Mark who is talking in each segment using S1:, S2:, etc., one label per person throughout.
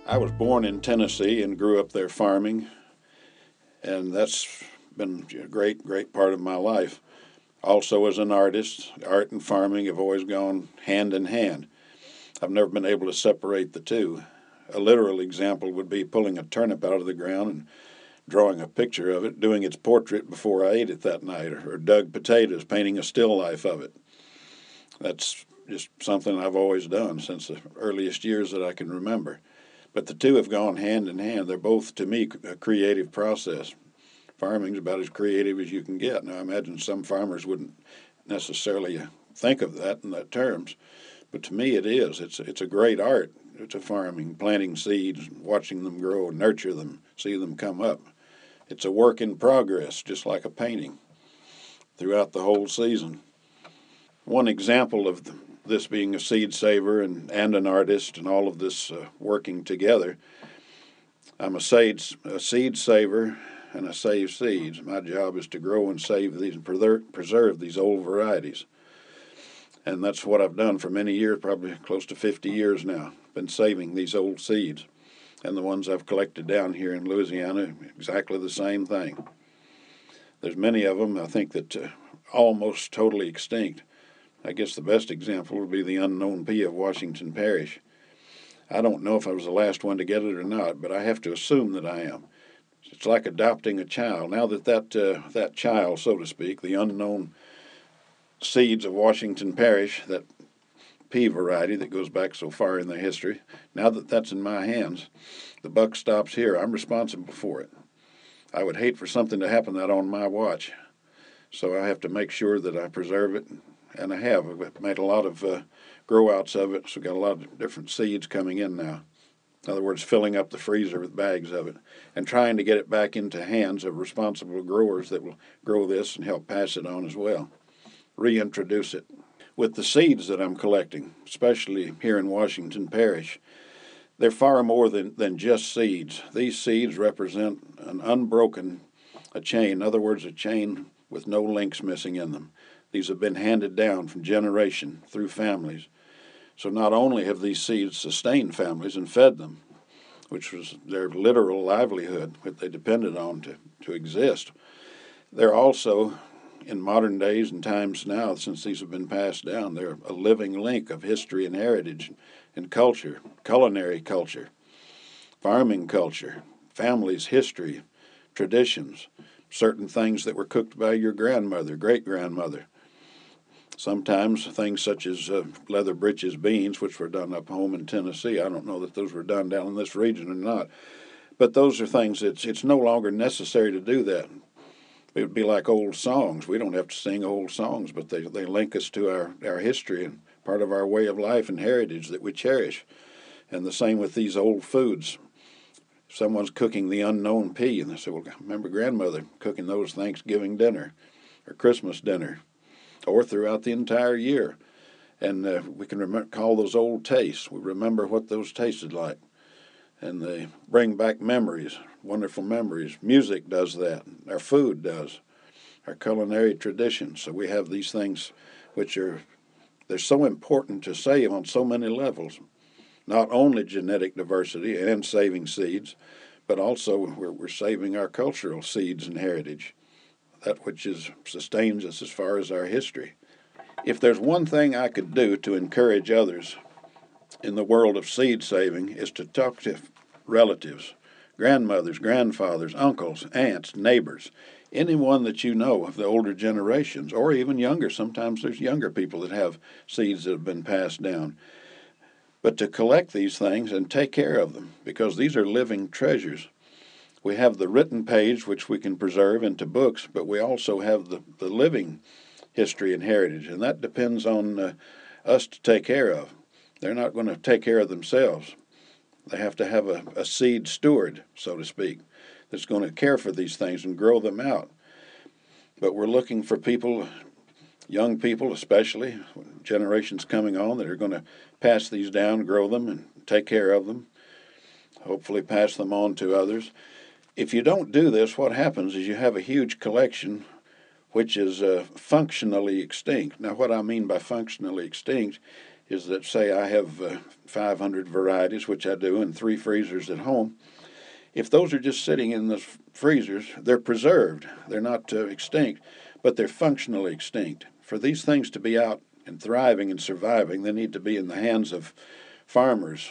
S1: I was born in Tennessee and grew up there farming, and that's been a great part of my life. Also, as an artist, art and farming have always gone hand in hand. I've never been able to separate the two. A literal example would be pulling a turnip out of the ground and drawing a picture of it, doing its portrait before I ate it that night, or dug potatoes, painting a still life of it. That's just something I've always done since the earliest years that I can remember. But the two have gone hand in hand. They're both, to me, a creative process. Farming's about as creative as you can get. Now, I imagine some farmers wouldn't necessarily think of that in that terms, but to me it is. It's a great art. It's a farming, planting seeds, watching them grow, nurture them, see them come up. It's a work in progress, just like a painting, throughout the whole season. One example of this being a seed saver and an artist and all of this working together, I'm a seed saver and I save seeds. My job is to grow and save these and preserve these old varieties. And that's what I've done for many years, probably close to 50 years now. Been saving these old seeds. And the ones I've collected down here in Louisiana, exactly the same thing. There's many of them, I think, that almost totally extinct. I guess the best example would be the unknown pea of Washington Parish. I don't know if I was the last one to get it or not, but I have to assume that I am. It's like adopting a child. Now that child, so to speak, the unknown seeds of Washington Parish, that pea variety that goes back so far in the history, now that that's in my hands, the buck stops here. I'm responsible for it. I would hate for something to happen that on my watch. So I have to make sure that I preserve it, and I have. I've made a lot of grow-outs of it, so we've got a lot of different seeds coming in now. In other words, filling up the freezer with bags of it and trying to get it back into hands of responsible growers that will grow this and help pass it on as well, reintroduce it. With the seeds that I'm collecting, especially here in Washington Parish, they're far more than just seeds. These seeds represent an unbroken chain, in other words, a chain with no links missing in them. These have been handed down from generation through families. So not only have these seeds sustained families and fed them, which was their literal livelihood, what they depended on to exist, they're also, in modern days and times now, since these have been passed down, they're a living link of history and heritage and culture, culinary culture, farming culture, families' history, traditions, certain things that were cooked by your grandmother, great-grandmother. Sometimes things such as leather breeches beans, which were done up home in Tennessee. I don't know that those were done down in this region or not. But those are things it's no longer necessary to do that. It would be like old songs. We don't have to sing old songs, but they link us to our history and part of our way of life and heritage that we cherish. And the same with these old foods. Someone's cooking the unknown pea, and they say, well, I remember grandmother cooking those Thanksgiving dinner or Christmas dinner, or throughout the entire year. And we can call those old tastes. We remember what those tasted like. And they bring back memories, wonderful memories. Music does that. Our food does. Our culinary traditions. So we have these things which they're so important to save on so many levels. Not only genetic diversity and saving seeds, but also we're saving our cultural seeds and heritage. That which sustains us as far as our history. If there's one thing I could do to encourage others in the world of seed saving is to talk to relatives, grandmothers, grandfathers, uncles, aunts, neighbors, anyone that you know of the older generations, or even younger. Sometimes there's younger people that have seeds that have been passed down. But to collect these things and take care of them, because these are living treasures. We have the written page, which we can preserve into books, but we also have the living history and heritage, and that depends on us to take care of. They're not going to take care of themselves. They have to have a seed steward, so to speak, that's going to care for these things and grow them out. But we're looking for people, young people especially, generations coming on that are going to pass these down, grow them, and take care of them, hopefully pass them on to others. If you don't do this, what happens is you have a huge collection which is functionally extinct. Now, what I mean by functionally extinct is that, say I have 500 varieties, which I do, and 3 freezers at home. If those are just sitting in the freezers, they're preserved. They're not extinct, but they're functionally extinct. For these things to be out and thriving and surviving, they need to be in the hands of farmers,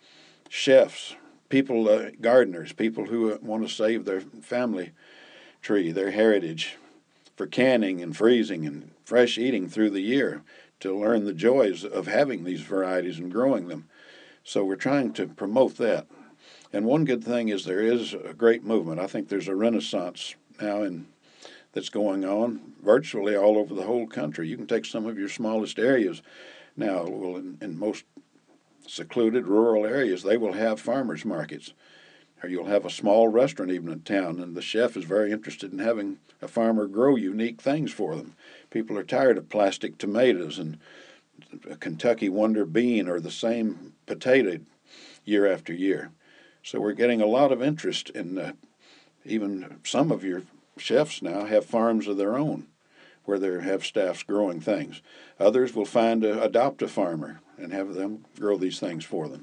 S1: chefs, people, gardeners, people who want to save their family tree, their heritage, for canning and freezing and fresh eating through the year, to learn the joys of having these varieties and growing them. So we're trying to promote that. And one good thing is there is a great movement. I think there's a renaissance now that's going on virtually all over the whole country. You can take some of your smallest areas now. Well, in most secluded rural areas, they will have farmers markets. Or you'll have a small restaurant even in town, and the chef is very interested in having a farmer grow unique things for them. People are tired of plastic tomatoes and a Kentucky Wonder bean or the same potato year after year. So we're getting a lot of interest in even some of your chefs now have farms of their own where they have staffs growing things. Others will adopt a farmer and have them grow these things for them.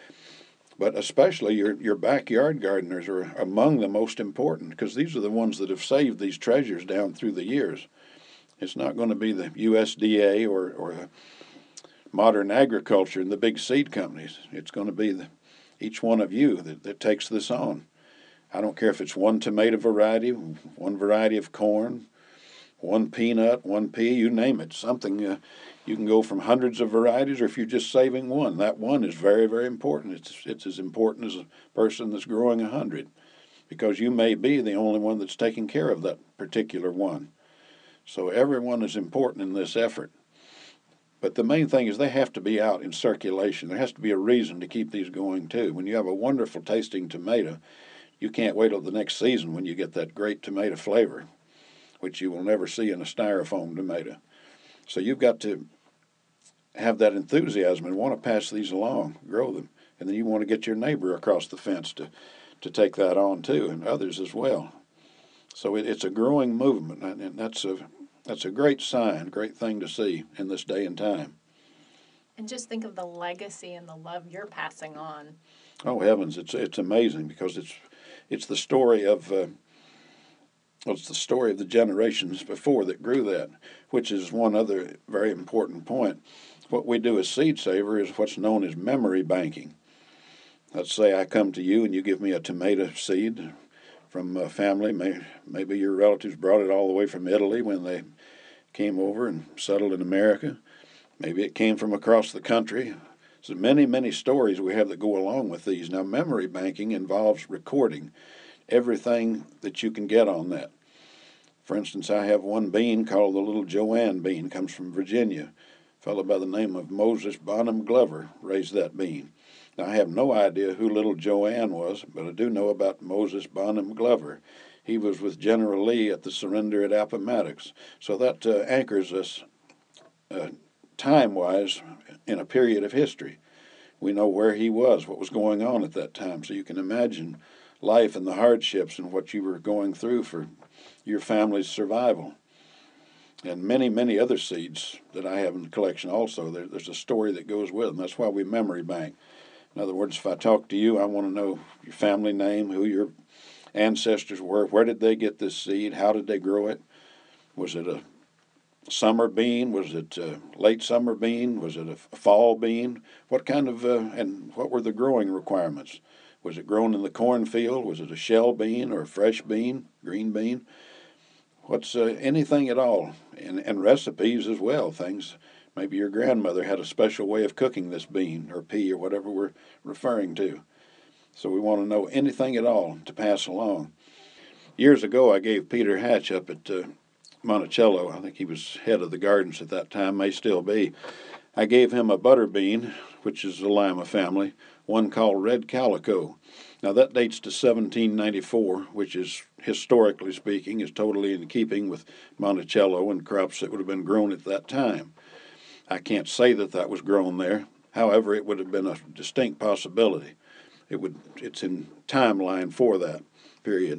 S1: But especially your backyard gardeners are among the most important, because these are the ones that have saved these treasures down through the years. It's not going to be the USDA or modern agriculture and the big seed companies. It's going to be each one of you that takes this on. I don't care if it's one tomato variety, one variety of corn, one peanut, one pea, you name it, something. You can go from hundreds of varieties, or if you're just saving one, that one is very, very important. It's as important as a person that's growing 100, because you may be the only one that's taking care of that particular one. So everyone is important in this effort. But the main thing is they have to be out in circulation. There has to be a reason to keep these going, too. When you have a wonderful tasting tomato, you can't wait till the next season when you get that great tomato flavor, which you will never see in a styrofoam tomato. So you've got to have that enthusiasm and want to pass these along, grow them. And then you want to get your neighbor across the fence to take that on too, and others as well. So it's a growing movement, and that's a great sign, great thing to see in this day and time.
S2: And just think of the legacy and the love you're passing on.
S1: Oh heavens, it's amazing, because it's the story of it's the story of the generations before that grew that, which is one other very important point. What we do as Seed Saver is what's known as memory banking. Let's say I come to you and you give me a tomato seed from a family. Maybe your relatives brought it all the way from Italy when they came over and settled in America. Maybe it came from across the country. So many, many stories we have that go along with these. Now, memory banking involves recording everything that you can get on that. For instance, I have one bean called the Little Joanne bean. It comes from Virginia. A fellow by the name of Moses Bonham Glover raised that bean. Now, I have no idea who Little Joanne was, but I do know about Moses Bonham Glover. He was with General Lee at the surrender at Appomattox. So that anchors us time-wise in a period of history. We know where he was, what was going on at that time. So you can imagine life and the hardships and what you were going through for your family's survival. And many, many other seeds that I have in the collection also. There's a story that goes with them. That's why we memory bank. In other words, if I talk to you, I want to know your family name, who your ancestors were, where did they get this seed, how did they grow it? Was it a summer bean? Was it a late summer bean? Was it a fall bean? What kind of, and what were the growing requirements? Was it grown in the cornfield? Was it a shell bean or a fresh bean, green bean? What's anything at all, and recipes as well, things. Maybe your grandmother had a special way of cooking this bean or pea or whatever we're referring to. So we want to know anything at all to pass along. Years ago, I gave Peter Hatch up at Monticello, I think he was head of the gardens at that time, may still be. I gave him a butter bean, which is the Lima family, one called Red Calico. Now that dates to 1794, which is, historically speaking, is totally in keeping with Monticello and crops that would have been grown at that time. I can't say that was grown there. However, it would have been a distinct possibility. It's in timeline for that period.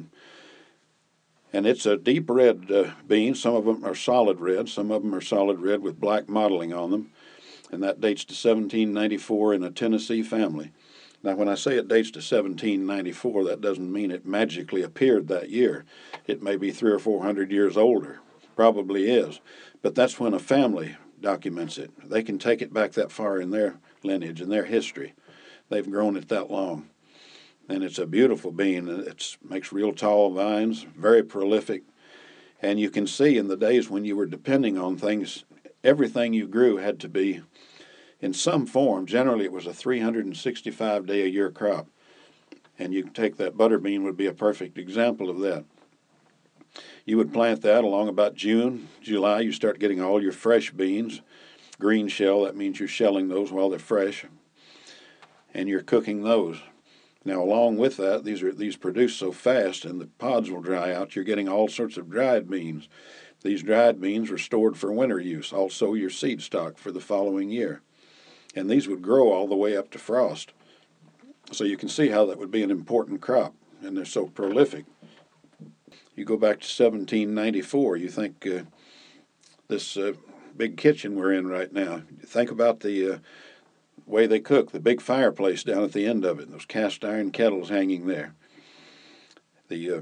S1: And it's a deep red bean. Some of them are solid red. Some of them are solid red with black mottling on them. and that dates to 1794 in a Tennessee family. Now, when I say it dates to 1794, that doesn't mean it magically appeared that year. It may be 300 or 400 years older, probably is, but that's when a family documents it. They can take it back that far in their lineage and their history. They've grown it that long. And it's a beautiful bean. It makes real tall vines, very prolific. And you can see in the days when you were depending on things, everything you grew had to be in some form. Generally, it was a 365-day-a-year crop. And you can take that butter bean would be a perfect example of that. You would plant that along about June, July. You start getting all your fresh beans. Green shell, that means you're shelling those while they're fresh. And you're cooking those. Now, along with that, these produce so fast, and the pods will dry out. You're getting all sorts of dried beans. These dried beans are stored for winter use, also your seed stock for the following year. And these would grow all the way up to frost. So you can see how that would be an important crop, and they're so prolific. You go back to 1794, you think this big kitchen we're in right now, think about the way they cook, the big fireplace down at the end of it, those cast iron kettles hanging there, the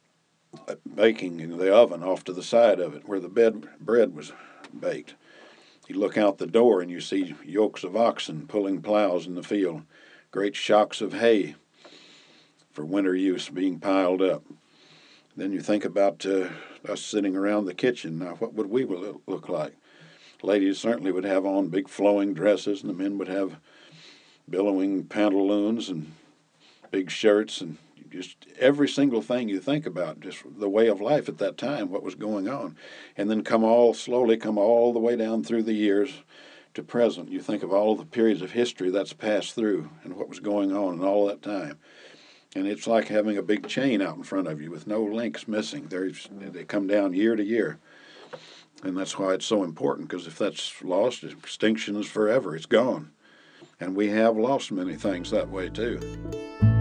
S1: baking in the oven off to the side of it where the bread was baked. You look out the door and you see yokes of oxen pulling plows in the field, great shocks of hay for winter use being piled up. Then you think about us sitting around the kitchen. Now, what would we look like? Ladies certainly would have on big flowing dresses, and the men would have billowing pantaloons and big shirts, and just every single thing you think about, just the way of life at that time, what was going on. And then slowly come all the way down through the years to present. You think of all the periods of history that's passed through and what was going on in all that time. And it's like having a big chain out in front of you with no links missing. They come down year to year. And that's why it's so important, because if that's lost, extinction is forever. It's gone. And we have lost many things that way, too.